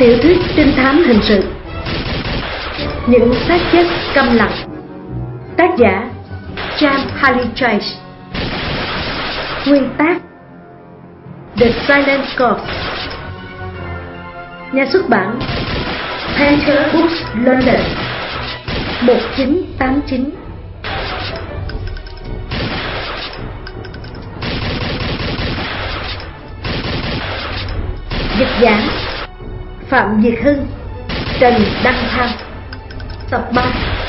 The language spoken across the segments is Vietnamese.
Tiểu thuyết trinh thám hình sự Những xác chết câm lặng. Tác giả James Haley Chase. Nguyên tác The Silent Corpse. Nhà xuất bản Painter Books London 1989. Dịch giả Phạm Việt Hưng, Trần Đăng Thao. Tập 3.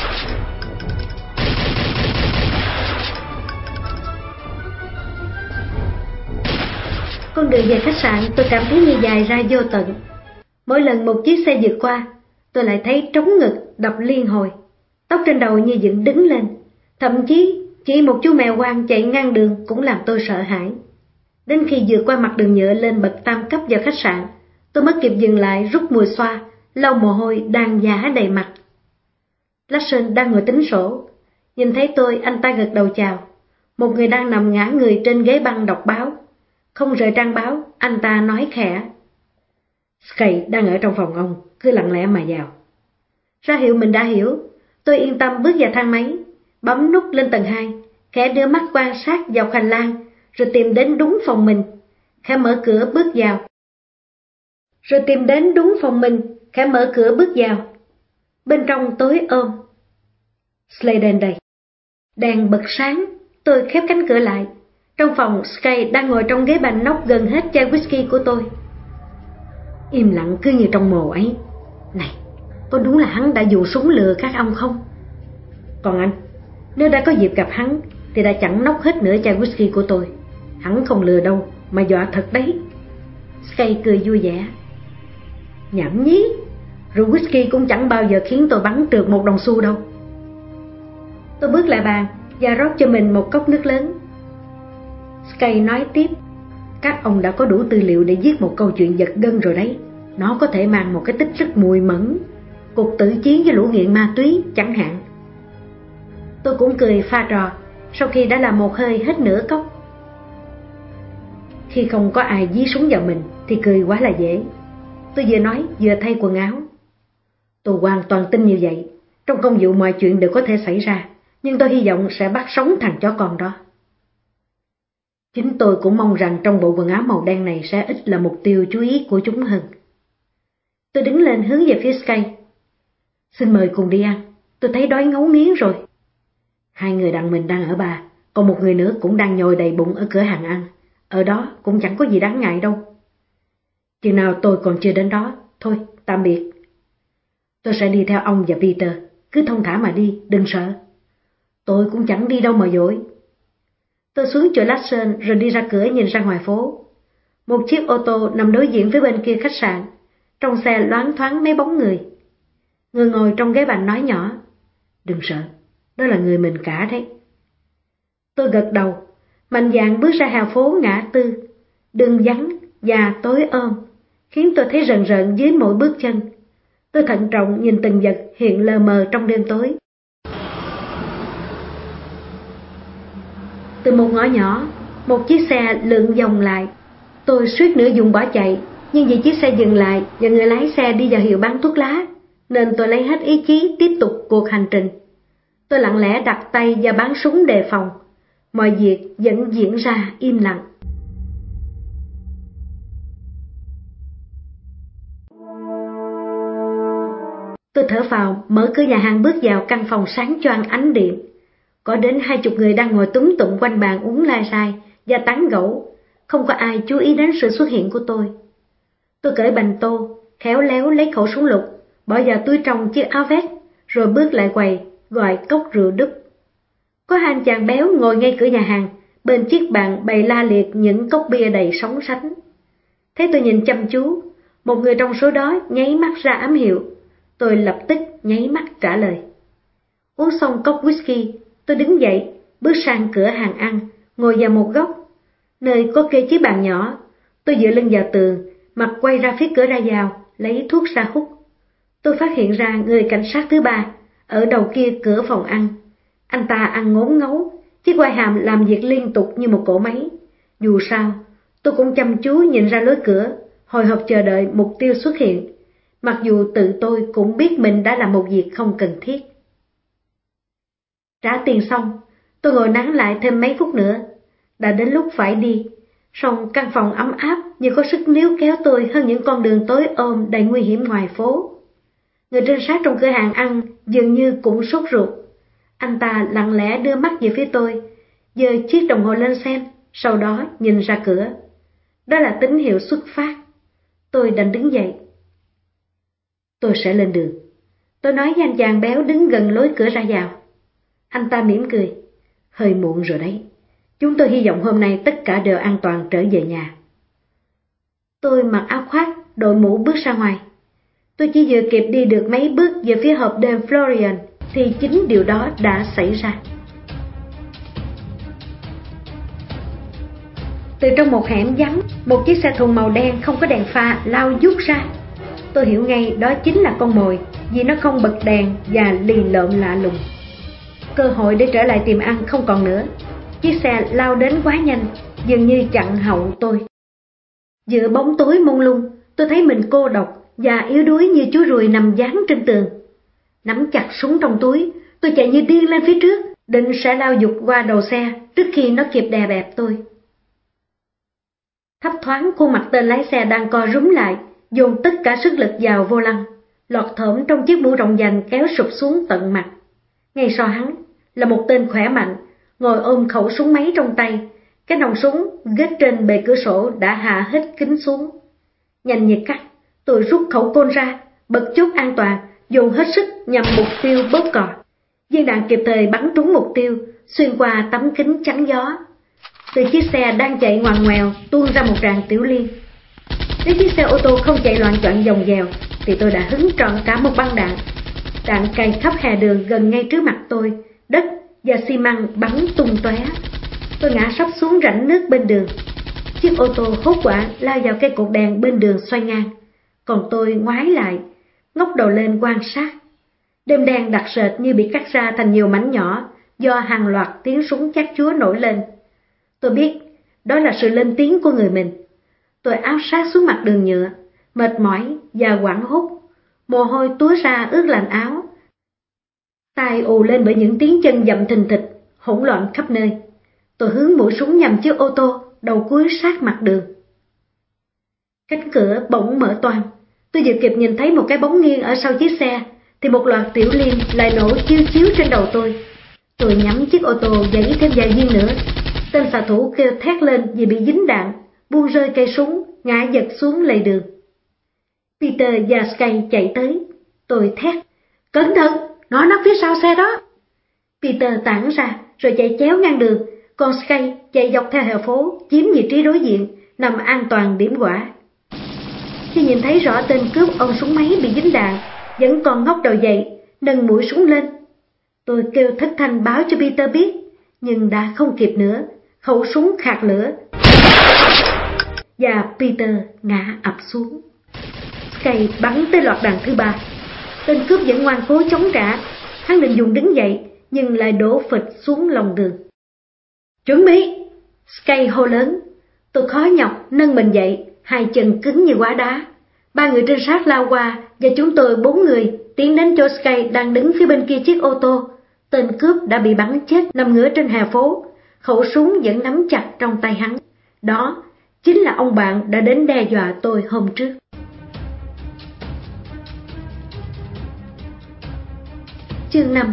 Con đường về khách sạn tôi cảm thấy như dài ra vô tận. Mỗi lần một chiếc xe vượt qua, tôi lại thấy trống ngực đập liên hồi, tóc trên đầu như dựng đứng lên. Thậm chí chỉ một chú mèo hoang chạy ngang đường cũng làm tôi sợ hãi. Đến khi vượt qua mặt đường nhựa lên bậc tam cấp vào khách sạn, tôi mới kịp dừng lại rút mùi xoa, lau mồ hôi đang vã đầy mặt. Lawson đang ngồi tính sổ. Nhìn thấy tôi, anh ta gật đầu chào. Một người đang nằm ngã người trên ghế băng đọc báo. Không rời trang báo, anh ta nói khẽ: Sky đang ở trong phòng ông, cứ lặng lẽ mà vào. Ra hiệu mình đã hiểu, tôi yên tâm bước vào thang máy, bấm nút lên tầng 2, khẽ đưa mắt quan sát dọc hành lang, rồi tìm đến đúng phòng mình, khẽ mở cửa bước vào. Bên trong tối ôm. Sladen đây. Đèn bật sáng, tôi khép cánh cửa lại. Trong phòng, Sky đang ngồi trong ghế bành nóc gần hết chai whisky của tôi. Im lặng cứ như trong mồ ấy. Này, có đúng là hắn đã dùng súng lừa các ông không? Còn anh, nếu đã có dịp gặp hắn thì đã chẳng nốc hết nửa chai whisky của tôi. Hắn không lừa đâu, mà dọa thật đấy. Sky cười vui vẻ. Nhảm nhí, rượu whisky cũng chẳng bao giờ khiến tôi bắn trượt một đồng xu đâu. Tôi bước lại bàn và rót cho mình một cốc nước lớn. Sky nói tiếp: Các ông đã có đủ tư liệu để viết một câu chuyện giật gân rồi đấy. Nó có thể mang một cái tích rất mùi mẫn, cuộc tử chiến với lũ nghiện ma túy chẳng hạn. Tôi cũng cười pha trò sau khi đã làm một hơi hết nửa cốc. Khi không có ai dí súng vào mình thì cười quá là dễ. Tôi vừa nói vừa thay quần áo. Tôi hoàn toàn tin như vậy. Trong công vụ mọi chuyện đều có thể xảy ra, nhưng tôi hy vọng sẽ bắt sống thằng chó con đó. Chính tôi cũng mong rằng trong bộ quần áo màu đen này sẽ ít là mục tiêu chú ý của chúng hơn. Tôi đứng lên hướng về phía Sky. Xin mời cùng đi ăn, tôi thấy đói ngấu nghiến rồi. Hai người đàn mình đang ở bar, còn một người nữa cũng đang nhồi đầy bụng ở cửa hàng ăn. Ở đó cũng chẳng có gì đáng ngại đâu. Chừng nào tôi còn chưa đến đó. Thôi, tạm biệt. Tôi sẽ đi theo ông và Peter. Cứ thong thả mà đi, đừng sợ. Tôi cũng chẳng đi đâu mà vội. Tôi xuống chỗ Lawson rồi đi ra cửa nhìn ra ngoài phố. Một chiếc ô tô nằm đối diện với bên kia khách sạn. Trong xe loáng thoáng mấy bóng người. Người ngồi trong ghế bành nói nhỏ: Đừng sợ, đó là người mình cả đấy. Tôi gật đầu, mạnh dạn bước ra hè phố ngã tư. Đường vắng và tối ôm khiến tôi thấy rần rợn dưới mỗi bước chân. Tôi thận trọng nhìn từng vật hiện lờ mờ trong đêm tối. Từ một ngõ nhỏ, một chiếc xe lượn vòng lại. Tôi suýt nữa dùng bỏ chạy, nhưng vì chiếc xe dừng lại và người lái xe đi vào hiệu bán thuốc lá, nên tôi lấy hết ý chí tiếp tục cuộc hành trình. Tôi lặng lẽ đặt tay vào bán súng đề phòng. Mọi việc vẫn diễn ra im lặng. Tôi thở phào, mở cửa nhà hàng bước vào căn phòng sáng choang ánh điện. Có đến 20 người đang ngồi túm tụm quanh bàn uống lai rai và tán gẫu. Không có ai chú ý đến sự xuất hiện của tôi. Tôi cởi bành tô, khéo léo lấy khẩu súng lục, bỏ vào túi trong chiếc áo vest, rồi bước lại quầy, gọi cốc rượu đúp. Có hai anh chàng béo ngồi ngay cửa nhà hàng, bên chiếc bàn bày la liệt những cốc bia đầy sóng sánh. Thấy tôi nhìn chăm chú, một người trong số đó nháy mắt ra ám hiệu. Tôi lập tức nháy mắt trả lời. Uống xong cốc whisky, tôi đứng dậy, bước sang cửa hàng ăn, ngồi vào một góc, nơi có kê chiếc bàn nhỏ. Tôi dựa lưng vào tường, mặt quay ra phía cửa ra vào, lấy thuốc ra hút. Tôi phát hiện ra người cảnh sát thứ ba, ở đầu kia cửa phòng ăn. Anh ta ăn ngốn ngấu, chiếc quai hàm làm việc liên tục như một cỗ máy. Dù sao, tôi cũng chăm chú nhìn ra lối cửa, hồi hộp chờ đợi mục tiêu xuất hiện. mặc dù tự tôi cũng biết mình đã làm một việc không cần thiết. Trả tiền xong, tôi ngồi nán lại thêm mấy phút nữa. Đã đến lúc phải đi, song căn phòng ấm áp như có sức níu kéo tôi hơn những con đường tối om đầy nguy hiểm ngoài phố. Người trinh sát trong cửa hàng ăn dường như cũng sốt ruột. Anh ta lặng lẽ đưa mắt về phía tôi, giơ chiếc đồng hồ lên xem, sau đó nhìn ra cửa. Đó là tín hiệu xuất phát. Tôi đành đứng dậy. Tôi sẽ lên đường. Tôi nói với anh chàng béo đứng gần lối cửa ra vào. Anh ta mỉm cười. Hơi muộn rồi đấy. Chúng tôi hy vọng hôm nay tất cả đều an toàn trở về nhà. Tôi mặc áo khoác, đội mũ bước ra ngoài. Tôi chỉ vừa kịp đi được mấy bước về phía hộp đêm Florian thì chính điều đó đã xảy ra. Từ trong một hẻm vắng, một chiếc xe thùng màu đen không có đèn pha lao vút ra. Tôi hiểu ngay đó chính là con mồi vì nó không bật đèn và lì lợm lạ lùng. Cơ hội để trở lại tiệm ăn không còn nữa. Chiếc xe lao đến quá nhanh, dường như chặn hậu tôi. Giữa bóng tối mông lung, tôi thấy mình cô độc và yếu đuối như chú ruồi nằm dán trên tường. Nắm chặt súng trong túi, tôi chạy như điên lên phía trước, định sẽ lao vụt qua đầu xe trước khi nó kịp đè bẹp tôi. Thấp thoáng khuôn mặt tên lái xe đang co rúm lại, dồn tất cả sức lực vào vô lăng, lọt thởm trong chiếc mũ rộng vành kéo sụp xuống tận mặt. Ngay sau hắn là một tên khỏe mạnh, ngồi ôm khẩu súng máy trong tay, cái nòng súng gết trên bề cửa sổ đã hạ hết kính xuống. Nhanh như cắt, tôi rút khẩu côn ra, bật chốt an toàn, dồn hết sức nhằm mục tiêu bóp cò. Viên đạn kịp thời bắn trúng mục tiêu, xuyên qua tấm kính chắn gió. Từ chiếc xe đang chạy ngoằn ngoèo tuôn ra một tràng tiểu liên. Nếu chiếc xe ô tô không chạy loạn choạng vòng vèo thì tôi đã hứng trọn cả một băng đạn. Đạn cày khắp hè đường gần ngay trước mặt tôi, đất và xi măng bắn tung tóe. Tôi ngã sấp xuống rãnh nước bên đường. Chiếc ô tô hốt hoảng lao vào cây cột đèn bên đường xoay ngang, còn tôi ngoái lại, ngóc đầu lên quan sát. Đêm đen đặc sệt như bị cắt ra thành nhiều mảnh nhỏ do hàng loạt tiếng súng chát chúa nổi lên. Tôi biết đó là sự lên tiếng của người mình. Tôi áp sát xuống mặt đường nhựa, mệt mỏi và hoảng hốt, mồ hôi túa ra ướt lạnh áo. Tai ù lên bởi những tiếng chân dậm thình thịch, hỗn loạn khắp nơi. Tôi hướng mũi súng nhằm chiếc ô tô, đầu cúi sát mặt đường. Cánh cửa bỗng mở toang. Tôi vừa kịp nhìn thấy một cái bóng nghiêng ở sau chiếc xe, thì một loạt tiểu liên lại nổ chiếu chiếu trên đầu tôi. Tôi nhắm chiếc ô tô giãy thêm vài viên nữa. Tên xạ thủ kêu thét lên vì bị dính đạn, buông rơi cây súng, ngã giật xuống lề đường. Peter và Sky chạy tới. Tôi thét, cẩn thận, nó nấp phía sau xe đó. Peter tản ra rồi chạy chéo ngang đường, còn Sky chạy dọc theo hè phố, chiếm vị trí đối diện, nằm an toàn điểm quả. Khi nhìn thấy rõ tên cướp ôm súng máy bị dính đạn, vẫn còn ngóc đầu dậy, nâng mũi súng lên. Tôi kêu thất thanh báo cho Peter biết, nhưng đã không kịp nữa. Khẩu súng khạc lửa và Peter ngã ập xuống. Sky bắn tới loạt đạn thứ ba. Tên cướp vẫn ngoan cố chống trả. Hắn định dùng đứng dậy nhưng lại đổ phịch xuống lòng đường. Chuẩn bị! Sky hô lớn. Tôi khó nhọc nâng mình dậy, hai chân cứng như hóa đá. Ba người trinh sát lao qua và chúng tôi 4 người tiến đến chỗ Sky đang đứng phía bên kia chiếc ô tô. Tên cướp đã bị bắn chết nằm ngửa trên hè phố, khẩu súng vẫn nắm chặt trong tay hắn. Đó chính là ông bạn đã đến đe dọa tôi hôm trước. Chương 5.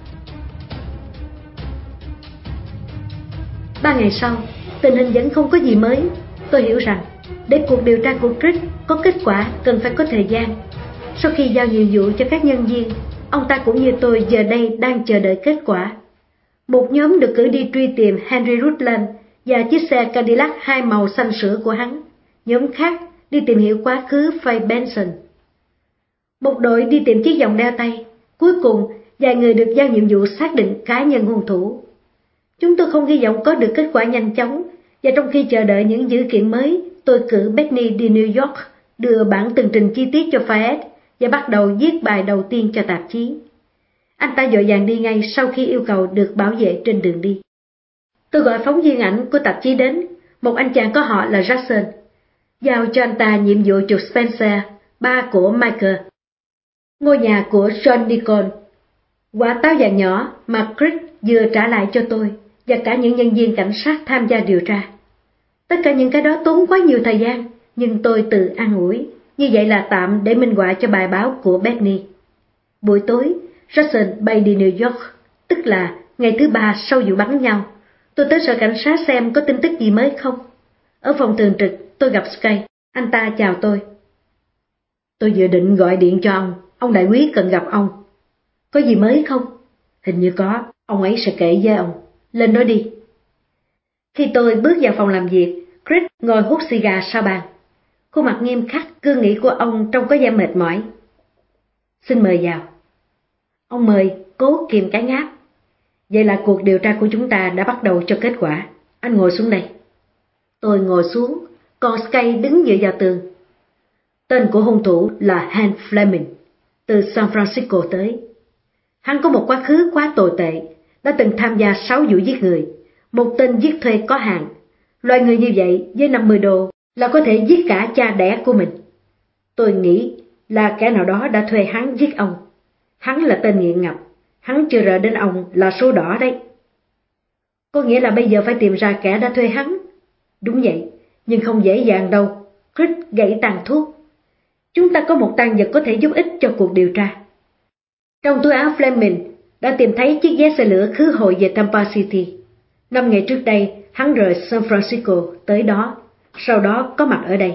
3 ngày sau, tình hình vẫn không có gì mới. Tôi hiểu rằng để cuộc điều tra của Crick có kết quả cần phải có thời gian. Sau khi giao nhiệm vụ cho các nhân viên, ông ta cũng như tôi giờ đây đang chờ đợi kết quả. Một nhóm được cử đi truy tìm Henry Rutland và chiếc xe Cadillac 2 màu xanh sữa của hắn. Nhóm khác đi tìm hiểu quá khứ Faye Benson. Một đội đi tìm chiếc vòng đeo tay. Cuối cùng, vài người được giao nhiệm vụ xác định cá nhân hung thủ. Chúng tôi không hy vọng có được kết quả nhanh chóng, và trong khi chờ đợi những dữ kiện mới, tôi cử Bettany đi New York, đưa bản tường trình chi tiết cho Fayette và bắt đầu viết bài đầu tiên cho tạp chí. Anh ta vội vàng đi ngay sau khi yêu cầu được bảo vệ trên đường đi. Tôi gọi phóng viên ảnh của tạp chí đến, một anh chàng có họ là Jackson, giao cho anh ta nhiệm vụ chụp Spencer, ba của Michael. Ngôi nhà của John Deacon. Quả táo vàng nhỏ mà Chris vừa trả lại cho tôi và cả những nhân viên cảnh sát tham gia điều tra. Tất cả những cái đó tốn quá nhiều thời gian, nhưng tôi tự an ủi, như vậy là tạm để minh họa cho bài báo của Bethany. Buổi tối, Jackson bay đi New York, tức là ngày thứ ba sau vụ bắn nhau. Tôi tới sở cảnh sát xem có tin tức gì mới không. Ở phòng thường trực, tôi gặp Sky, anh ta chào tôi. Tôi vừa định gọi điện cho ông đại úy cần gặp ông. Có gì mới không? Hình như có, ông ấy sẽ kể với ông. Lên đó đi. Khi tôi bước vào phòng làm việc, Chris ngồi hút xì gà sau bàn. Khuôn mặt nghiêm khắc, cương nghị của ông trông có vẻ mệt mỏi. Xin mời vào. Ông mời, cố kìm cái ngáp. Vậy là cuộc điều tra của chúng ta đã bắt đầu cho kết quả. Anh ngồi xuống đây. Tôi ngồi xuống, còn Sky đứng dựa vào tường. Tên của hung thủ là Hank Fleming, từ San Francisco tới. Hắn có một quá khứ quá tồi tệ, đã từng tham gia 6 vụ giết người, một tên giết thuê có hạn. Loại người như vậy với $50 là có thể giết cả cha đẻ của mình. Tôi nghĩ là kẻ nào đó đã thuê hắn giết ông. Hắn là tên nghiện ngập, hắn chưa rợ đến ông là số đỏ đấy. Có nghĩa là bây giờ phải tìm ra kẻ đã thuê hắn. Đúng vậy, nhưng không dễ dàng đâu. Chris gãy tàn thuốc. Chúng ta có một tang vật có thể giúp ích cho cuộc điều tra. Trong túi áo Fleming đã tìm thấy chiếc vé xe lửa khứ hồi về Tampa City. 5 ngày trước đây, hắn rời San Francisco tới đó, sau đó có mặt ở đây.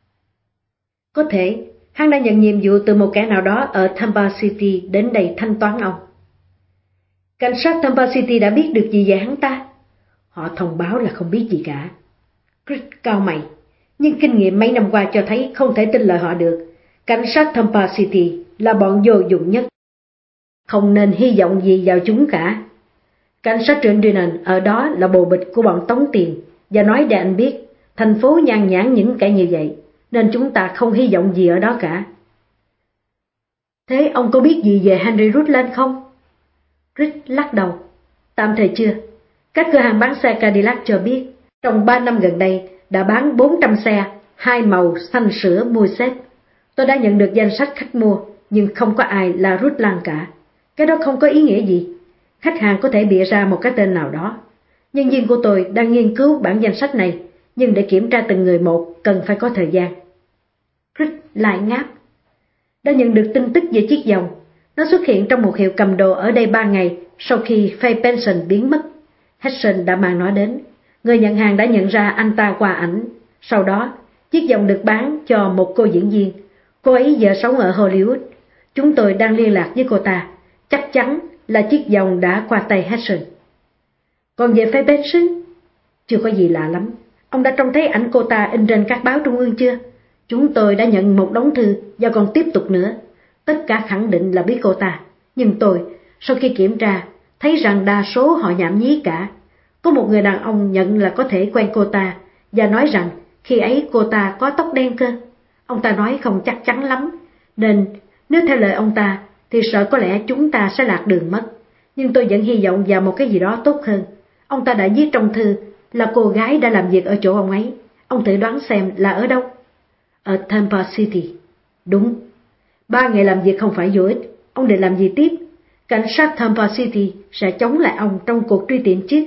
Có thể, hắn đã nhận nhiệm vụ từ một kẻ nào đó ở Tampa City đến đây thanh toán ông. Cảnh sát Tampa City đã biết được gì về hắn ta? Họ thông báo là không biết gì cả. Chris cau mày, nhưng kinh nghiệm mấy năm qua cho thấy không thể tin lời họ được. Cảnh sát Tampa City là bọn vô dụng nhất. Không nên hy vọng gì vào chúng cả. Cảnh sát trưởng Drennan ở đó là bồ bịch của bọn tống tiền, và nói để anh biết, thành phố nhan nhản những kẻ như vậy, nên chúng ta không hy vọng gì ở đó cả. Thế ông có biết gì về Henry Rutland không? Chris lắc đầu. Tạm thời chưa. Các cửa hàng bán xe Cadillac cho biết, trong 3 năm gần đây đã bán 400 xe, 2 màu xanh sữa mua xếp. Tôi đã nhận được danh sách khách mua, nhưng không có ai là Rutland cả. Cái đó không có ý nghĩa gì. Khách hàng có thể bịa ra một cái tên nào đó. Nhân viên của tôi đang nghiên cứu bản danh sách này, nhưng để kiểm tra từng người một cần phải có thời gian. Chris lại ngáp. Đã nhận được tin tức về chiếc vòng. Nó xuất hiện trong một hiệu cầm đồ ở đây 3 ngày sau khi Faye Benson biến mất. Hudson đã mang nó đến. Người nhận hàng đã nhận ra anh ta qua ảnh. Sau đó, chiếc vòng được bán cho một cô diễn viên. Cô ấy giờ sống ở Hollywood. Chúng tôi đang liên lạc với cô ta. Chắc chắn là chiếc vòng đã qua tay Hudson. Còn về Faye Benson, chưa có gì lạ lắm. Ông đã trông thấy ảnh cô ta in trên các báo trung ương chưa? Chúng tôi đã nhận một đống thư và còn tiếp tục nữa. Tất cả khẳng định là biết cô ta. Nhưng tôi, sau khi kiểm tra, thấy rằng đa số họ nhảm nhí cả. Có một người đàn ông nhận là có thể quen cô ta và nói rằng khi ấy cô ta có tóc đen cơ. Ông ta nói không chắc chắn lắm, nên nếu theo lời ông ta thì sợ có lẽ chúng ta sẽ lạc đường mất. Nhưng tôi vẫn hy vọng vào một cái gì đó tốt hơn. Ông ta đã viết trong thư là cô gái đã làm việc ở chỗ ông ấy. Ông thử đoán xem là ở đâu? Ở Tampa City. Đúng. 3 ngày làm việc không phải vô ích. Ông định làm gì tiếp? Cảnh sát Tampa City sẽ chống lại ông trong cuộc truy tìm chứ?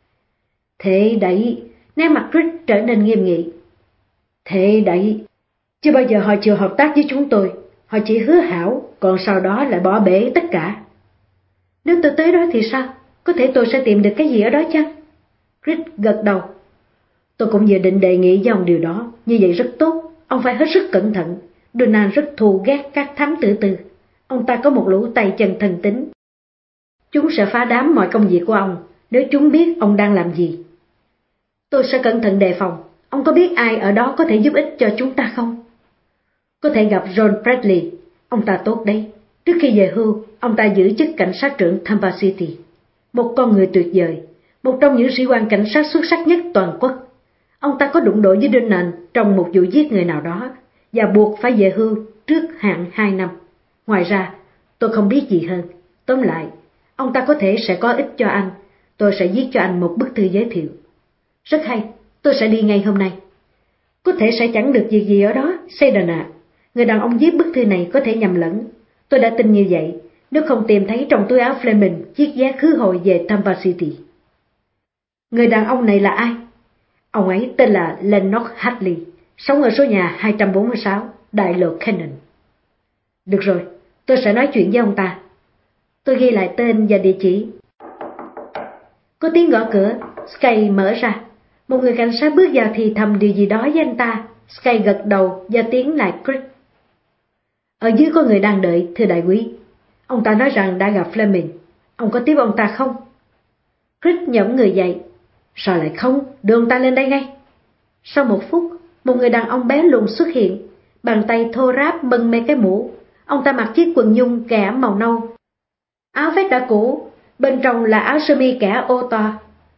Thế đấy, nét mặt Chris trở nên nghiêm nghị. Thế đấy, chưa bao giờ họ chịu hợp tác với chúng tôi. Họ chỉ hứa hảo, còn sau đó lại bỏ bể tất cả. Nếu tôi tới đó thì sao? Có thể tôi sẽ tìm được cái gì ở đó chăng? Chris gật đầu. Tôi cũng vừa định đề nghị với ông điều đó. Như vậy rất tốt. Ông phải hết sức cẩn thận. Donald rất thù ghét các thám tử tư. Ông ta có một lũ tay chân thần tính. Chúng sẽ phá đám mọi công việc của ông nếu chúng biết ông đang làm gì. Tôi sẽ cẩn thận đề phòng. Ông có biết ai ở đó có thể giúp ích cho chúng ta không? Có thể gặp John Bradley. Ông ta tốt đấy. Trước khi về hưu, ông ta giữ chức cảnh sát trưởng Tampa City. Một con người tuyệt vời. Một trong những sĩ quan cảnh sát xuất sắc nhất toàn quốc. Ông ta có đụng độ với Donald trong một vụ giết người nào đó và buộc phải về hưu trước hạn 2 năm. Ngoài ra, tôi không biết gì hơn. Tóm lại, ông ta có thể sẽ có ích cho anh. Tôi sẽ viết cho anh một bức thư giới thiệu. Rất hay, tôi sẽ đi ngay hôm nay. Có thể sẽ chẳng được việc gì ở đó, Sedan ạ. Người đàn ông viết bức thư này có thể nhầm lẫn. Tôi đã tin như vậy, nếu không tìm thấy trong túi áo Fleming chiếc vé khứ hồi về Tampa City. Người đàn ông này là ai? Ông ấy tên là Lennox Hadley, sống ở số nhà 246, đại lộ Cannon. Được rồi, tôi sẽ nói chuyện với ông ta. Tôi ghi lại tên và địa chỉ. Có tiếng gõ cửa, Sky mở ra. Một người cảnh sát bước vào thì thầm điều gì đó với anh ta. Sky gật đầu và tiến lại Chris. Ở dưới có người đang đợi, thưa đại quý. Ông ta nói rằng đã gặp Fleming. Ông có tiếp ông ta không? Chris nhõm người dậy. Sao lại không? Đưa ông ta lên đây ngay. Sau một phút, một người đàn ông bé lùn xuất hiện. Bàn tay thô ráp mân mê cái mũ. Ông ta mặc chiếc quần nhung kẻ màu nâu. Áo vest đã cũ, bên trong là áo sơ mi kẻ ô to.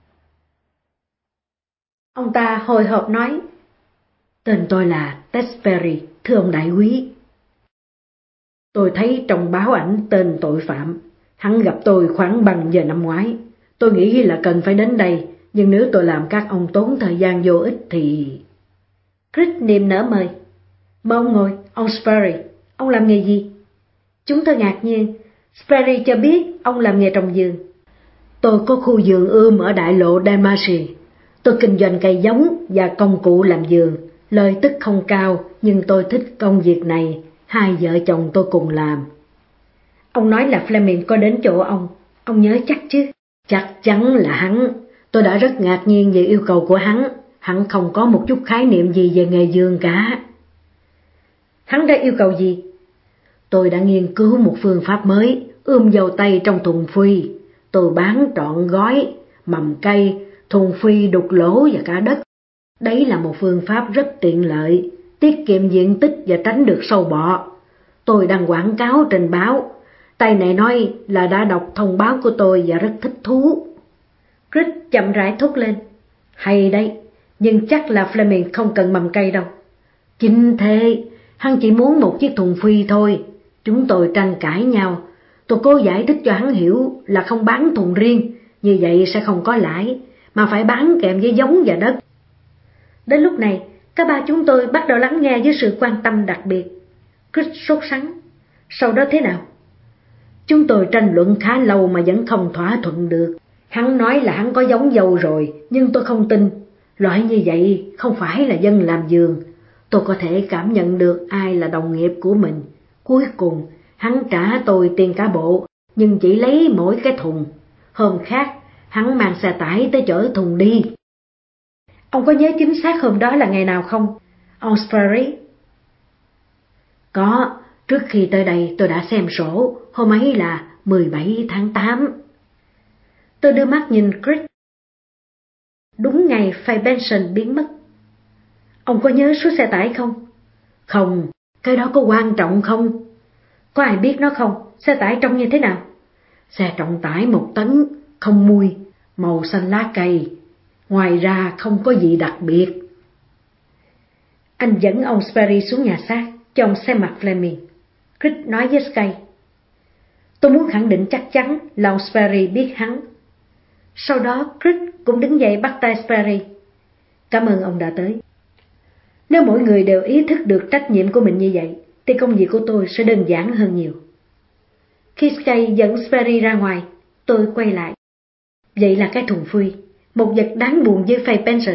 Ông ta hồi hộp nói, tên tôi là Tex Perry, thưa ông đại quý. Tôi thấy trong báo ảnh tên tội phạm, hắn gặp tôi khoảng bằng giờ năm ngoái. Tôi nghĩ là cần phải đến đây, nhưng nếu tôi làm các ông tốn thời gian vô ích thì... Chris niềm nở mời. Mời ông ngồi, ông Sperry, ông làm nghề gì? Chúng tôi ngạc nhiên. Sperry cho biết ông làm nghề trồng vườn. Tôi có khu vườn ươm ở đại lộ Dalmatia. Tôi kinh doanh cây giống và công cụ làm vườn. Lợi tức không cao, nhưng tôi thích công việc này. Hai vợ chồng tôi cùng làm. Ông nói là Fleming có đến chỗ ông nhớ chắc chứ? Chắc chắn là hắn. Tôi đã rất ngạc nhiên về yêu cầu của hắn. Hắn không có một chút khái niệm gì về nghề vườn cả. Hắn đã yêu cầu gì? Tôi đã nghiên cứu một phương pháp mới, ươm dâu tây trong thùng phi. Tôi bán trọn gói, mầm cây, thùng phi đục lỗ và cả đất. Đấy là một phương pháp rất tiện lợi, tiết kiệm diện tích và tránh được sâu bọ. Tôi đang quảng cáo trên báo. Tay này nói là đã đọc thông báo của tôi và rất thích thú. Chris chậm rãi thốt lên. Hay đấy, nhưng chắc là Fleming không cần mầm cây đâu. Chính thế, hắn chỉ muốn một chiếc thùng phi thôi. Chúng tôi tranh cãi nhau. Tôi cố giải thích cho hắn hiểu là không bán thùng riêng, như vậy sẽ không có lãi, mà phải bán kèm với giống và đất. Đến lúc này, cả ba chúng tôi bắt đầu lắng nghe với sự quan tâm đặc biệt. Chris sốt sắng. Sau đó thế nào? Chúng tôi tranh luận khá lâu mà vẫn không thỏa thuận được. Hắn nói là hắn có giống dâu rồi, nhưng tôi không tin. Loại như vậy không phải là dân làm vườn. Tôi có thể cảm nhận được ai là đồng nghiệp của mình. Cuối cùng, hắn trả tôi tiền cả bộ, nhưng chỉ lấy mỗi cái thùng. Hôm khác, hắn mang xe tải tới chở thùng đi. Ông có nhớ chính xác hôm đó là ngày nào không, ông Sperry? Có, trước khi tới đây tôi đã xem sổ, hôm ấy là 17 tháng 8. Tôi đưa mắt nhìn Chris. Đúng ngày Faye Benson biến mất. Ông có nhớ số xe tải không? Không, cái đó có quan trọng không? Có ai biết nó không? Xe tải trông như thế nào? Xe trọng tải 1 tấn, không mùi, màu xanh lá cây. Ngoài ra không có gì đặc biệt. Anh dẫn ông Sperry xuống nhà xác, cho ông xem mặt Fleming. Chris nói với Sky. Tôi muốn khẳng định chắc chắn là ông Sperry biết hắn. Sau đó Chris cũng đứng dậy bắt tay Sperry. Cảm ơn ông đã tới. Nếu mỗi người đều ý thức được trách nhiệm của mình như vậy, thì công việc của tôi sẽ đơn giản hơn nhiều. Khi Sky dẫn Sperry ra ngoài, tôi quay lại. Vậy là cái thùng phi, một vật đáng buồn với Faye Benson.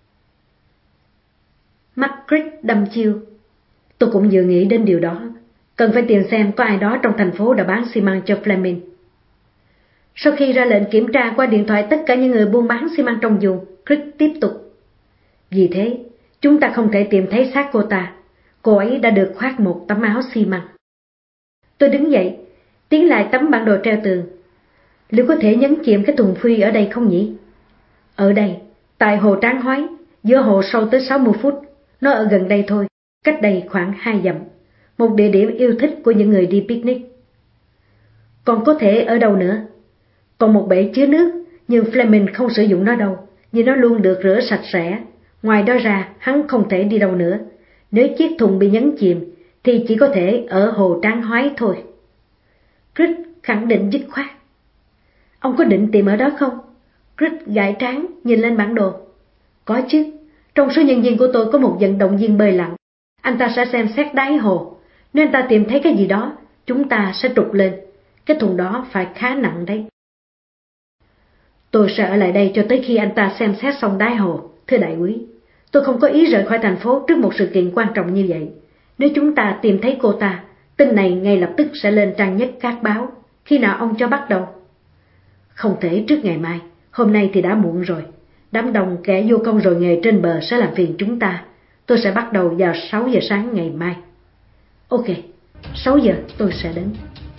Mắt Chris đăm chiêu. Tôi cũng vừa nghĩ đến điều đó. Cần phải tìm xem có ai đó trong thành phố đã bán xi măng cho Fleming. Sau khi ra lệnh kiểm tra qua điện thoại tất cả những người buôn bán xi măng trong vùng, Chris tiếp tục. Vì thế, chúng ta không thể tìm thấy xác cô ta. Cô ấy đã được khoác một tấm áo xi măng. Tôi đứng dậy, tiến lại tấm bản đồ treo tường. Liệu có thể nhấn chìm cái thùng phi ở đây không nhỉ? Ở đây, tại hồ Tráng Hoái, giữa hồ sâu tới 60 phút. Nó ở gần đây thôi, cách đây khoảng 2 dặm. Một địa điểm yêu thích của những người đi picnic. Còn có thể ở đâu nữa? Còn một bể chứa nước, nhưng Fleming không sử dụng nó đâu, vì nó luôn được rửa sạch sẽ. Ngoài đó ra, hắn không thể đi đâu nữa. Nếu chiếc thùng bị nhấn chìm, thì chỉ có thể ở hồ Tráng Hoái thôi. Chris khẳng định dứt khoát. Ông có định tìm ở đó không? Chris gãi trán nhìn lên bản đồ. Có chứ, trong số nhân viên của tôi có một vận động viên bơi lặn. anh ta sẽ xem xét đáy hồ. Nếu anh ta tìm thấy cái gì đó, chúng ta sẽ trục lên. Cái thùng đó phải khá nặng đấy. Tôi sẽ ở lại đây cho tới khi anh ta xem xét xong đáy hồ, thưa đại quý. Tôi không có ý rời khỏi thành phố trước một sự kiện quan trọng như vậy. Nếu chúng ta tìm thấy cô ta, tin này ngay lập tức sẽ lên trang nhất các báo. Khi nào ông cho bắt đầu? Không thể trước ngày mai, hôm nay thì đã muộn rồi. Đám đông kẻ vô công rồi nghề trên bờ sẽ làm phiền chúng ta. Tôi sẽ bắt đầu vào 6 giờ sáng ngày mai. Ok, 6 giờ tôi sẽ đến.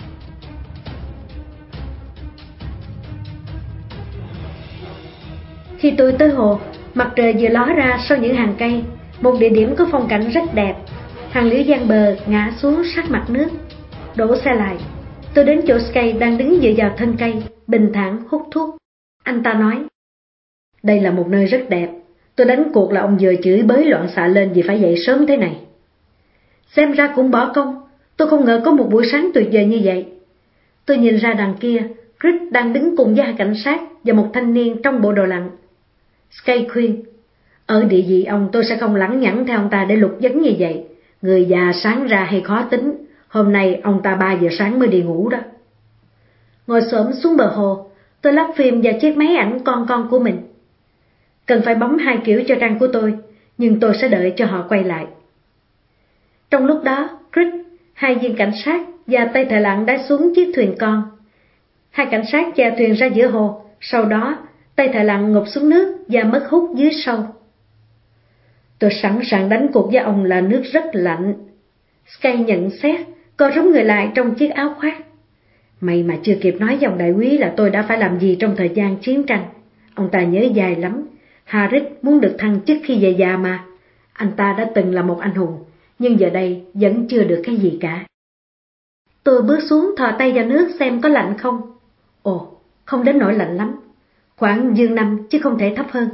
Khi tôi tới hồ, mặt trời vừa ló ra sau những hàng cây, một địa điểm có phong cảnh rất đẹp. Hàng lưới gian bờ ngã xuống sát mặt nước. Đổ xe lại, tôi đến chỗ Sky đang đứng dựa vào thân cây, bình thản hút thuốc. Anh ta nói, đây là một nơi rất đẹp. Tôi đánh cuộc là ông vừa chửi bới loạn xạ lên vì phải dậy sớm thế này. Xem ra cũng bỏ công. Tôi không ngờ có một buổi sáng tuyệt vời như vậy. Tôi nhìn ra đằng kia, Chris đang đứng cùng với hai cảnh sát và một thanh niên trong bộ đồ lặn. Sky khuyên, ở địa vị ông tôi sẽ không lẳng nhẳng theo ông ta để lục vấn như vậy. Người già sáng ra hay khó tính. Hôm nay ông ta 3 giờ sáng mới đi ngủ đó. Ngồi xổm xuống bờ hồ, tôi lắp phim vào chiếc máy ảnh con của mình. Cần phải bấm 2 kiểu cho trang của tôi, nhưng tôi sẽ đợi cho họ quay lại. Trong lúc đó, Chris, 2 viên cảnh sát và tay thợ lặn đã xuống chiếc thuyền con. 2 cảnh sát chèo thuyền ra giữa hồ, sau đó tay thợ lặn ngụp xuống nước và mất hút dưới sâu. Tôi sẵn sàng đánh cuộc với ông là nước rất lạnh. Sky nhận xét, co rúm người lại trong chiếc áo khoác. May mà chưa kịp nói với ông đại quý là tôi đã phải làm gì trong thời gian chiến tranh. Ông ta nhớ dài lắm. Harris muốn được thăng chức khi về già mà. Anh ta đã từng là một anh hùng, nhưng giờ đây vẫn chưa được cái gì cả. Tôi bước xuống thò tay vào nước xem có lạnh không. Ồ, không đến nỗi lạnh lắm. Khoảng -5 chứ không thể thấp hơn.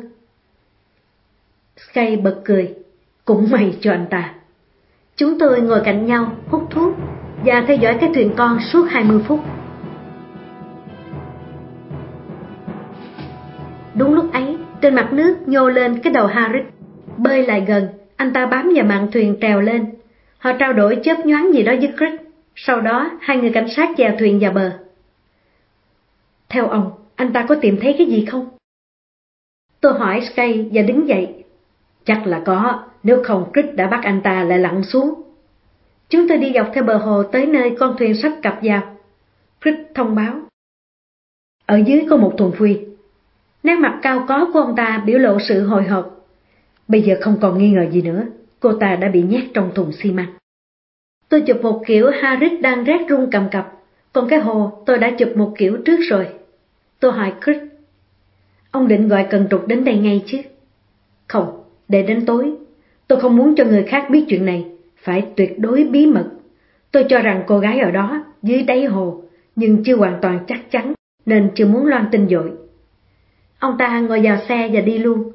Sky bật cười. Cũng may cho anh ta. Chúng tôi ngồi cạnh nhau, hút thuốc và theo dõi cái thuyền con suốt 20 phút. Đúng lúc ấy, trên mặt nước nhô lên cái đầu Harris. Bơi lại gần, anh ta bám vào mạn thuyền trèo lên. Họ trao đổi chớp nhoáng gì đó với Chris. Sau đó, 2 người cảnh sát chèo thuyền vào bờ. Theo ông, anh ta có tìm thấy cái gì không? Tôi hỏi Sky và đứng dậy. Chắc là có, nếu không Chris đã bắt anh ta lại lặn xuống. Chúng tôi đi dọc theo bờ hồ tới nơi con thuyền sắp cập vào. Chris thông báo. Ở dưới có một thùng phuy. Nét mặt cao có của ông ta biểu lộ sự hồi hộp. Bây giờ không còn nghi ngờ gì nữa, cô ta đã bị nhét trong thùng xi măng. Tôi chụp một kiểu Harris đang rét run cầm cập, còn cái hồ tôi đã chụp một kiểu trước rồi. Tôi hỏi Chris, ông định gọi cần trục đến đây ngay chứ? Không, để đến tối. Tôi không muốn cho người khác biết chuyện này, phải tuyệt đối bí mật. Tôi cho rằng cô gái ở đó, dưới đáy hồ, nhưng chưa hoàn toàn chắc chắn, nên chưa muốn loan tin dội. Ông ta ngồi vào xe và đi luôn.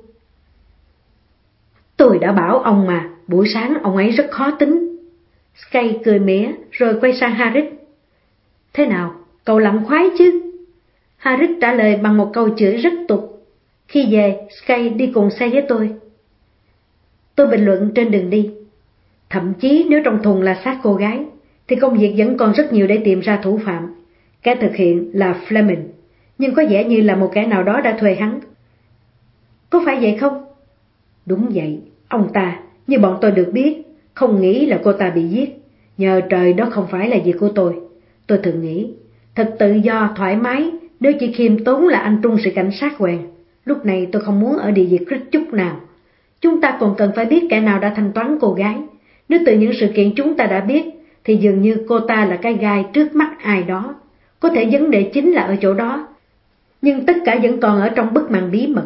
Tôi đã bảo ông mà, buổi sáng ông ấy rất khó tính. Sky cười mỉa rồi quay sang Harris. Thế nào, cậu lặn khoái chứ? Harris trả lời bằng một câu chửi rất tục. Khi về, Sky đi cùng xe với tôi. Tôi bình luận trên đường đi. Thậm chí nếu trong thùng là xác cô gái, thì công việc vẫn còn rất nhiều để tìm ra thủ phạm. Kẻ thực hiện là Fleming, nhưng có vẻ như là một kẻ nào đó đã thuê hắn. Có phải vậy không? Đúng vậy, ông ta, như bọn tôi được biết, không nghĩ là cô ta bị giết. Nhờ trời đó không phải là việc của tôi. Tôi thường nghĩ, thật tự do, thoải mái, nếu chỉ khiêm tốn là anh trung sĩ cảnh sát quèn. Lúc này tôi không muốn ở địa vị Chris chút nào. Chúng ta còn cần phải biết kẻ nào đã thanh toán cô gái. Nếu từ những sự kiện chúng ta đã biết, thì dường như cô ta là cái gai trước mắt ai đó. Có thể vấn đề chính là ở chỗ đó, nhưng tất cả vẫn còn ở trong bức màn bí mật.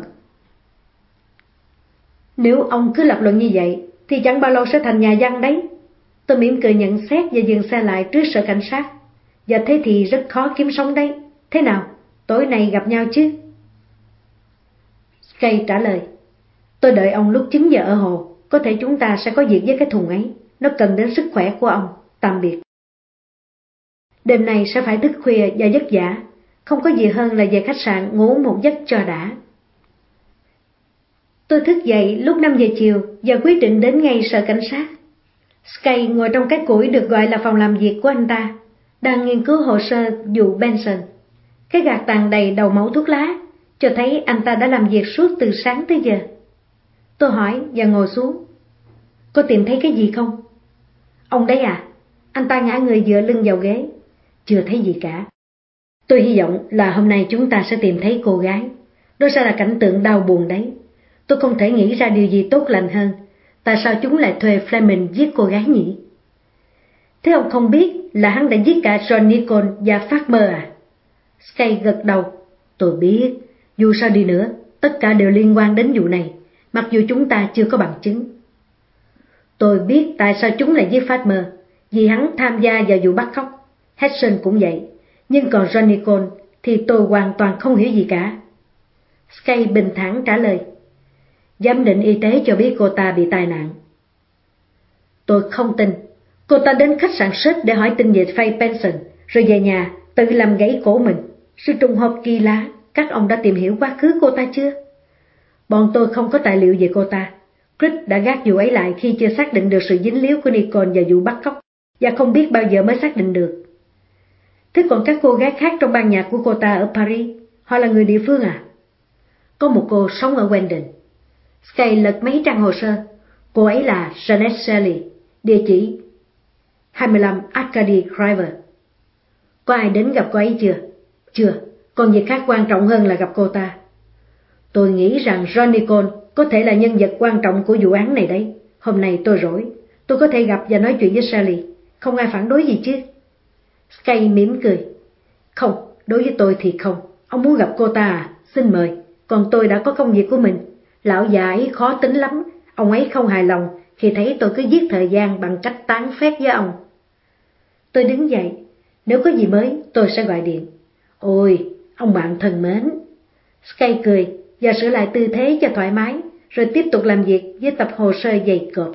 Nếu ông cứ lập luận như vậy, thì chẳng bao lâu sẽ thành nhà văn đấy. Tôi mỉm cười nhận xét và dừng xe lại trước sở cảnh sát. Và thế thì rất khó kiếm sống đấy. Thế nào, tối nay gặp nhau chứ? Sky trả lời. Tôi đợi ông lúc 9 giờ ở hồ. Có thể chúng ta sẽ có việc với cái thùng ấy. Nó cần đến sức khỏe của ông. Tạm biệt. Đêm nay sẽ phải thức khuya và vất vả. Không có gì hơn là về khách sạn ngủ một giấc cho đã. Tôi thức dậy lúc 5 giờ chiều và quyết định đến ngay sở cảnh sát. Sky ngồi trong cái củi được gọi là phòng làm việc của anh ta, đang nghiên cứu hồ sơ vụ Benson. Cái gạt tàn đầy đầu mẩu thuốc lá, cho thấy anh ta đã làm việc suốt từ sáng tới giờ. Tôi hỏi và ngồi xuống. Có tìm thấy cái gì không? Ông đấy à? Anh ta ngã người dựa lưng vào ghế. Chưa thấy gì cả. Tôi hy vọng là hôm nay chúng ta sẽ tìm thấy cô gái. Đó sẽ là cảnh tượng đau buồn đấy. Tôi không thể nghĩ ra điều gì tốt lành hơn. Tại sao chúng lại thuê Fleming giết cô gái nhỉ? Thế ông không biết là hắn đã giết cả John Nicol và Farmer à? Sky gật đầu. Tôi biết. Dù sao đi nữa, tất cả đều liên quan đến vụ này, mặc dù chúng ta chưa có bằng chứng. Tôi biết tại sao chúng lại giết Farmer, vì hắn tham gia vào vụ bắt cóc. Hudson cũng vậy. Nhưng còn John Nicol thì tôi hoàn toàn không hiểu gì cả. Sky bình thản trả lời. Giám định y tế cho biết cô ta bị tai nạn. Tôi không tin. Cô ta đến khách sạn Sết để hỏi tin về Faye Benson, rồi về nhà tự làm gãy cổ mình. Sự trùng hợp kỳ lạ. Các ông đã tìm hiểu quá khứ cô ta chưa? Bọn tôi không có tài liệu về cô ta. Chris đã gác vụ ấy lại khi chưa xác định được sự dính líu của Nicol vào vụ bắt cóc, và không biết bao giờ mới xác định được. Thế còn các cô gái khác trong ban nhạc của cô ta ở Paris, họ là người địa phương à? Có một cô sống ở Wendell. Sky lật mấy trang hồ sơ. Cô ấy là Janet Shelley, địa chỉ 25 Arcady Drive. Có ai đến gặp cô ấy chưa? Chưa, còn việc khác quan trọng hơn là gặp cô ta. Tôi nghĩ rằng John Nicol có thể là nhân vật quan trọng của vụ án này đấy. Hôm nay tôi rỗi, tôi có thể gặp và nói chuyện với Shelley. Không ai phản đối gì chứ? Sky mỉm cười. Không, đối với tôi thì không. Ông muốn gặp cô ta à? Xin mời. Còn tôi đã có công việc của mình. Lão già ấy khó tính lắm. Ông ấy không hài lòng khi thấy tôi cứ giết thời gian bằng cách tán phét với ông. Tôi đứng dậy. Nếu có gì mới tôi sẽ gọi điện. Ôi, ông bạn thân mến. Sky cười và sửa lại tư thế cho thoải mái, rồi tiếp tục làm việc với tập hồ sơ dày cộp.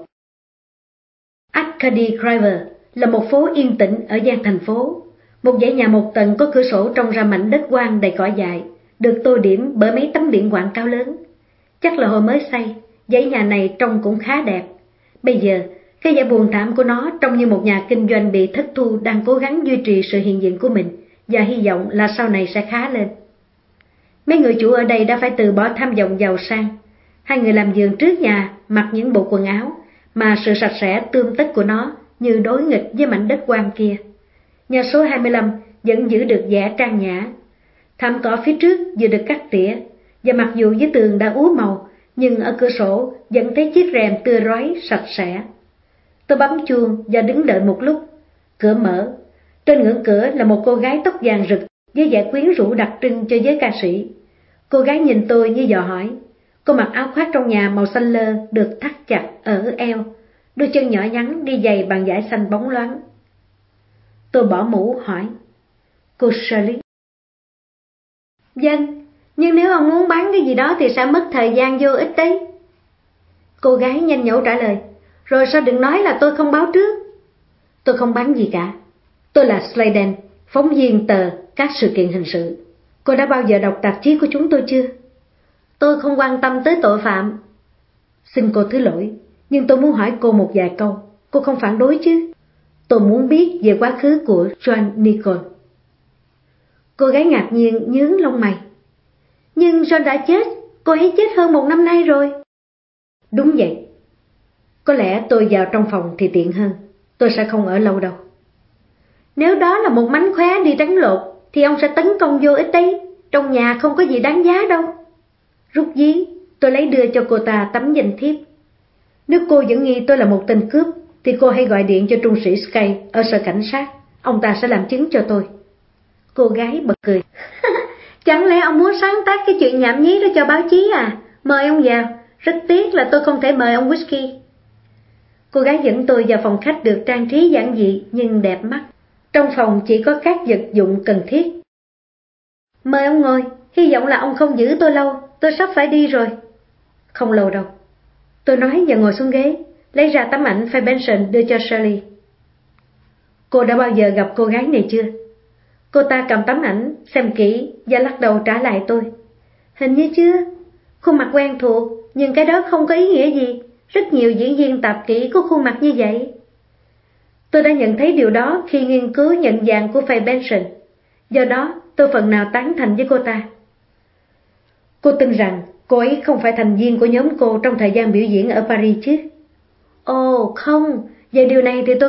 Arcady Drive là một phố yên tĩnh ở gian thành phố. Một dãy nhà một tầng có cửa sổ trông ra mảnh đất hoang đầy cỏ dại, được tô điểm bởi mấy tấm biển quảng cáo lớn. Chắc là hồi mới xây, dãy nhà này trông cũng khá đẹp. Bây giờ, cái vẻ buồn thảm của nó trông như một nhà kinh doanh bị thất thu đang cố gắng duy trì sự hiện diện của mình và hy vọng là sau này sẽ khá lên. Mấy người chủ ở đây đã phải từ bỏ tham vọng giàu sang. Hai người làm vườn trước nhà mặc những bộ quần áo mà sự sạch sẽ tươm tất của nó như đối nghịch với mảnh đất hoang kia. Nhà số 25 vẫn giữ được vẻ trang nhã. Thảm cỏ phía trước vừa được cắt tỉa, và mặc dù dưới tường đã úa màu, nhưng ở cửa sổ vẫn thấy chiếc rèm tưa rói sạch sẽ. Tôi bấm chuông và đứng đợi một lúc. Cửa mở. Trên ngưỡng cửa là một cô gái tóc vàng rực với vẻ quyến rũ đặc trưng cho giới ca sĩ. Cô gái nhìn tôi như dò hỏi. Cô mặc áo khoác trong nhà màu xanh lơ được thắt chặt ở eo, đôi chân nhỏ nhắn đi giày bằng vải xanh bóng loáng. Tôi bỏ mũ hỏi. Cô Shirley? Vâng, nhưng nếu ông muốn bán cái gì đó thì sẽ mất thời gian vô ích đấy. Cô gái nhanh nhẩu trả lời. Rồi sao đừng nói là tôi không báo trước. Tôi không bán gì cả. Tôi là Sladen, phóng viên tờ các sự kiện hình sự. Cô đã bao giờ đọc tạp chí của chúng tôi chưa? Tôi không quan tâm tới tội phạm. Xin cô thứ lỗi, nhưng tôi muốn hỏi cô một vài câu. Cô không phản đối chứ? Tôi muốn biết về quá khứ của John Nicol. Cô gái ngạc nhiên nhướng lông mày. Nhưng John đã chết, cô ấy chết hơn 1 năm nay rồi. Đúng vậy. Có lẽ tôi vào trong phòng thì tiện hơn. Tôi sẽ không ở lâu đâu. Nếu đó là một mánh khóe đi tránh lột, thì ông sẽ tấn công vô ích đấy. Trong nhà không có gì đáng giá đâu. Rút ví, tôi lấy đưa cho cô ta tấm danh thiếp. Nếu cô vẫn nghi tôi là một tên cướp, thì cô hãy gọi điện cho trung sĩ Sky ở sở cảnh sát. Ông ta sẽ làm chứng cho tôi. Cô gái bật cười. Chẳng lẽ ông muốn sáng tác cái chuyện nhảm nhí đó cho báo chí à? Mời ông vào. Rất tiếc là tôi không thể mời ông whisky. Cô gái dẫn tôi vào phòng khách được trang trí giản dị nhưng đẹp mắt. Trong phòng chỉ có các vật dụng cần thiết. Mời ông ngồi. Hy vọng là ông không giữ tôi lâu. Tôi sắp phải đi rồi. Không lâu đâu. Tôi nói và ngồi xuống ghế, lấy ra tấm ảnh Faye Benson đưa cho Shirley. Cô đã bao giờ gặp cô gái này chưa? Cô ta cầm tấm ảnh, xem kỹ và lắc đầu trả lại tôi. Hình như chưa. Khuôn mặt quen thuộc, nhưng cái đó không có ý nghĩa gì. Rất nhiều diễn viên tạp kỹ có khuôn mặt như vậy. Tôi đã nhận thấy điều đó khi nghiên cứu nhận dạng của Faye Benson. Do đó, tôi phần nào tán thành với cô ta. Cô tin rằng cô ấy không phải thành viên của nhóm cô trong thời gian biểu diễn ở Paris chứ? Ồ, không, về điều này thì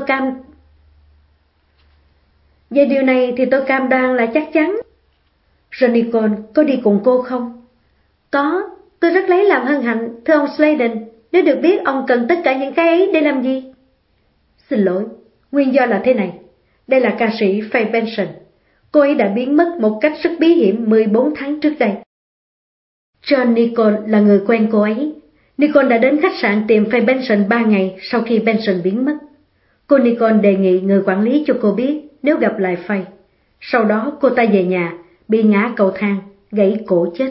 tôi cam đoan là chắc chắn. Johnny Cole có đi cùng cô không? Có, tôi rất lấy làm hân hạnh, thưa ông Sladen, nếu được biết ông cần tất cả những cái ấy để làm gì. Xin lỗi, nguyên do là thế này. Đây là ca sĩ Faye Benson. Cô ấy đã biến mất một cách rất bí hiểm 14 tháng trước đây. John Nicol là người quen cô ấy. Nicol đã đến khách sạn tìm Faye Benson 3 ngày sau khi Benson biến mất. Cô Nicol đề nghị người quản lý cho cô biết nếu gặp lại Faye. Sau đó cô ta về nhà, bị ngã cầu thang, gãy cổ chết.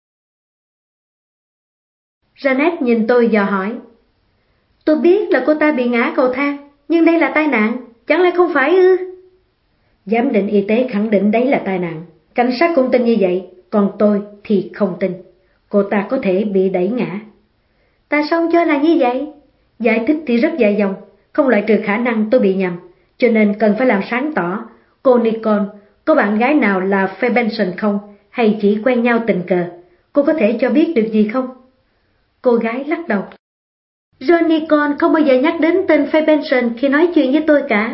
Janet nhìn tôi dò hỏi. Tôi biết là cô ta bị ngã cầu thang, nhưng đây là tai nạn, chẳng lẽ không phải ư? Giám định y tế khẳng định đấy là tai nạn. Cảnh sát cũng tin như vậy, còn tôi thì không tin. Cô ta có thể bị đẩy ngã. Tại sao ông cho là như vậy? Giải thích thì rất dài dòng, không loại trừ khả năng tôi bị nhầm, cho nên cần phải làm sáng tỏ. Cô Nicole có bạn gái nào là Faye Benson không, hay chỉ quen nhau tình cờ? Cô có thể cho biết được gì không? Cô gái lắc đầu. John Nicole không bao giờ nhắc đến tên Faye Benson khi nói chuyện với tôi cả.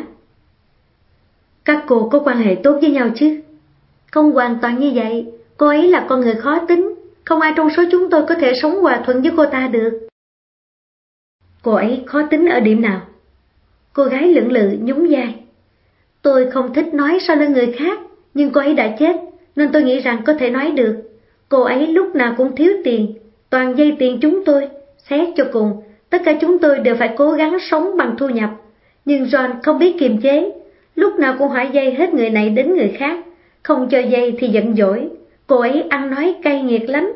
Các cô có quan hệ tốt với nhau chứ? Không hoàn toàn như vậy, cô ấy là con người khó tính, không ai trong số chúng tôi có thể sống hòa thuận với cô ta được. Cô ấy khó tính ở điểm nào? Cô gái lưỡng lự nhún vai. Tôi không thích nói sau lưng người khác, nhưng cô ấy đã chết, nên tôi nghĩ rằng có thể nói được. Cô ấy lúc nào cũng thiếu tiền, toàn dây tiền chúng tôi, xét cho cùng, tất cả chúng tôi đều phải cố gắng sống bằng thu nhập. Nhưng John không biết kiềm chế, lúc nào cũng hỏi dây hết người này đến người khác, không cho dây thì giận dỗi. Cô ấy ăn nói cay nghiệt lắm.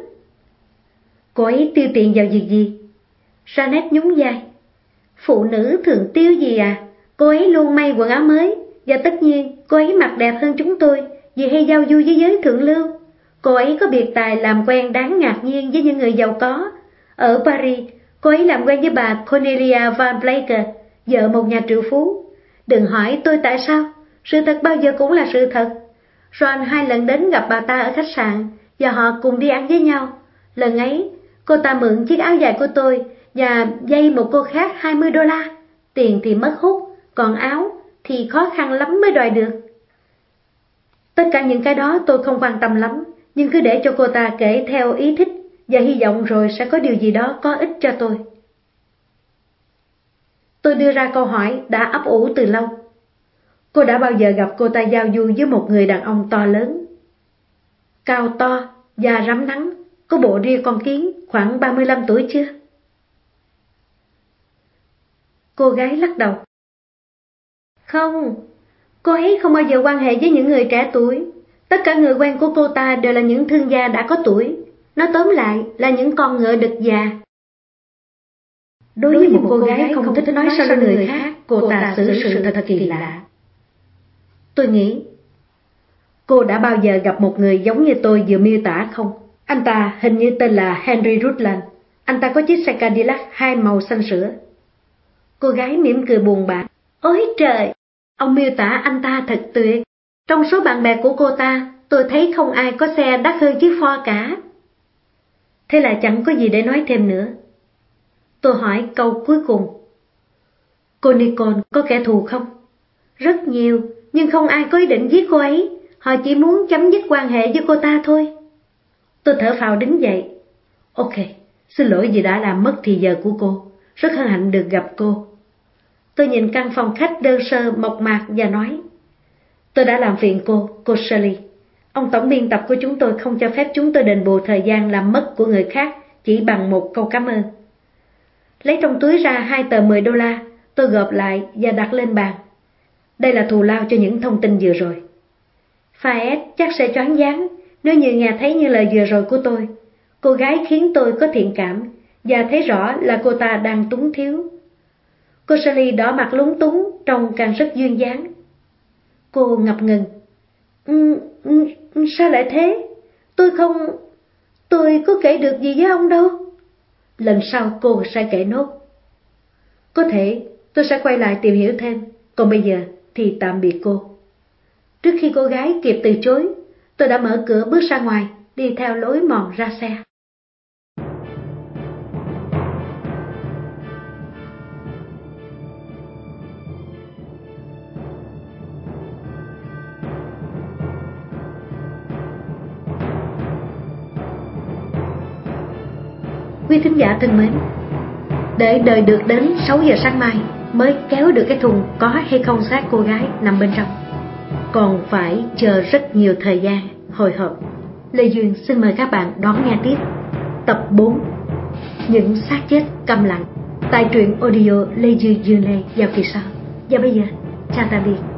Cô ấy tiêu tiền vào việc gì? Janet nhún vai. Phụ nữ thường tiêu gì à? Cô ấy luôn may quần áo mới, và tất nhiên cô ấy mặc đẹp hơn chúng tôi vì hay giao du với giới thượng lưu. Cô ấy có biệt tài làm quen đáng ngạc nhiên với những người giàu có. Ở Paris, cô ấy làm quen với bà Cornelia Van Blaker, vợ một nhà triệu phú. Đừng hỏi tôi tại sao, sự thật bao giờ cũng là sự thật. John 2 lần đến gặp bà ta ở khách sạn và họ cùng đi ăn với nhau. Lần ấy, cô ta mượn chiếc áo dài của tôi và dây một cô khác $20. Tiền thì mất hút, còn áo thì khó khăn lắm mới đòi được. Tất cả những cái đó tôi không quan tâm lắm, nhưng cứ để cho cô ta kể theo ý thích và hy vọng rồi sẽ có điều gì đó có ích cho tôi. Tôi đưa ra câu hỏi đã ấp ủ từ lâu. Cô đã bao giờ gặp cô ta giao du với một người đàn ông to lớn, cao to, da rám nắng, có bộ ria con kiến, khoảng 35 tuổi chưa? Cô gái lắc đầu. Không, cô ấy không bao giờ quan hệ với những người trẻ tuổi. Tất cả người quen của cô ta đều là những thương gia đã có tuổi. Nói tóm lại là những con ngựa đực già. Đối với một cô gái không thích nói sau lưng người khác, cô ta xử sự thật kỳ lạ. Tôi nghĩ, cô đã bao giờ gặp một người giống như tôi vừa miêu tả không? Anh ta hình như tên là Henry Rutland. Anh ta có chiếc xe Cadillac 2 màu xanh sữa. Cô gái mỉm cười buồn bã. Ôi trời, ông miêu tả anh ta thật tuyệt. Trong số bạn bè của cô ta, tôi thấy không ai có xe đắt hơn chiếc Ford cả. Thế là chẳng có gì để nói thêm nữa. Tôi hỏi câu cuối cùng. Cô Nicole có kẻ thù không? Rất nhiều, nhưng không ai có ý định giết cô ấy. Họ chỉ muốn chấm dứt quan hệ với cô ta thôi. Tôi thở phào đứng dậy. Ok, xin lỗi vì đã làm mất thì giờ của cô. Rất hân hạnh được gặp cô. Tôi nhìn căn phòng khách đơn sơ mộc mạc và nói. Tôi đã làm phiền cô Shirley. Ông tổng biên tập của chúng tôi không cho phép chúng tôi đền bù thời gian làm mất của người khác chỉ bằng một câu cảm ơn. Lấy trong túi ra 2 tờ $10, tôi gộp lại và đặt lên bàn. Đây là thù lao cho những thông tin vừa rồi. Faet chắc sẽ choáng váng nếu như nghe thấy như lời vừa rồi của tôi. Cô gái khiến tôi có thiện cảm và thấy rõ là cô ta đang túng thiếu. Cô Sally đỏ mặt lúng túng, trông càng rất duyên dáng. Cô ngập ngừng. Sao lại thế? Tôi có kể được gì với ông đâu. Lần sau cô sẽ kể nốt. Có thể tôi sẽ quay lại tìm hiểu thêm, Còn bây giờ thì tạm biệt cô. Trước khi cô gái kịp từ chối, tôi đã mở cửa bước ra ngoài, đi theo lối mòn ra xe. Quý thính giả thân mến, để đợi được đến 6 giờ sáng mai mới kéo được cái thùng có hay không xác cô gái nằm bên trong, còn phải chờ rất nhiều thời gian hồi hộp. Lê Duyên xin mời các bạn đón nghe tiếp tập 4 Những xác chết câm lặng tại truyện audio Lê Duyên vào kỳ sau. Và bây giờ, chào tạm biệt.